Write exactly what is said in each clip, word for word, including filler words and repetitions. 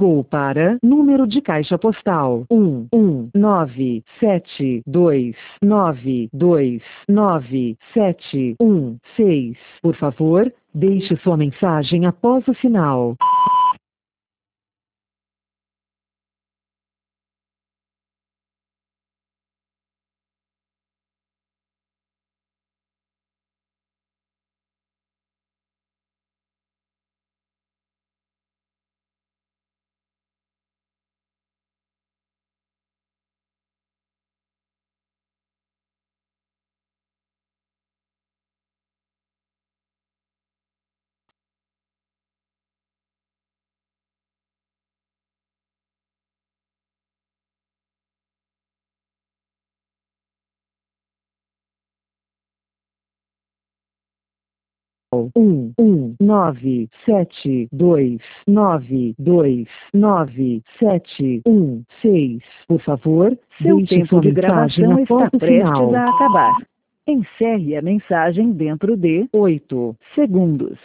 Ligou para número de caixa postal um um nove sete dois nove dois nove sete um seis. Por favor, deixe sua mensagem após o sinal. um um nove sete dois nove dois nove sete um seis. Por favor, Seu deixe tempo sua de mensagem gravação está após o prestes sinal. a acabar. Encerre a mensagem dentro de oito segundos.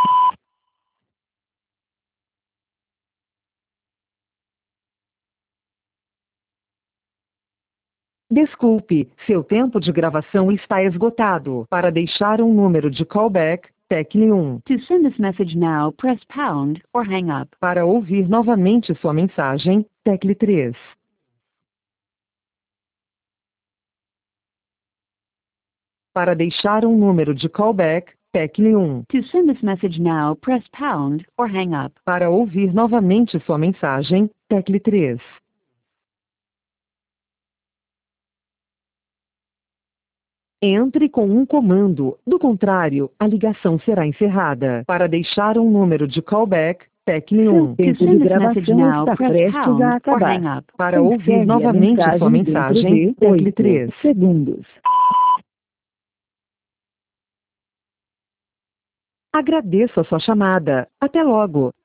Desculpe, seu tempo de gravação está esgotado. Para deixar um número de callback, tecle um. To send this message now, press pound or hang up. Para ouvir novamente sua mensagem, tecle três. Para deixar um número de callback, tecle um. To send this message now, press pound or hang up. Para ouvir novamente sua mensagem, tecle três. Entre com um comando, do contrário, a ligação será encerrada. Para deixar um número de callback, tecle um. Seu tempo de gravação está prestes a acabar. Para ouvir Encerre a novamente sua mensagem dentro mensagem, de tecle oito três. segundos. Agradeço a sua chamada. Até logo.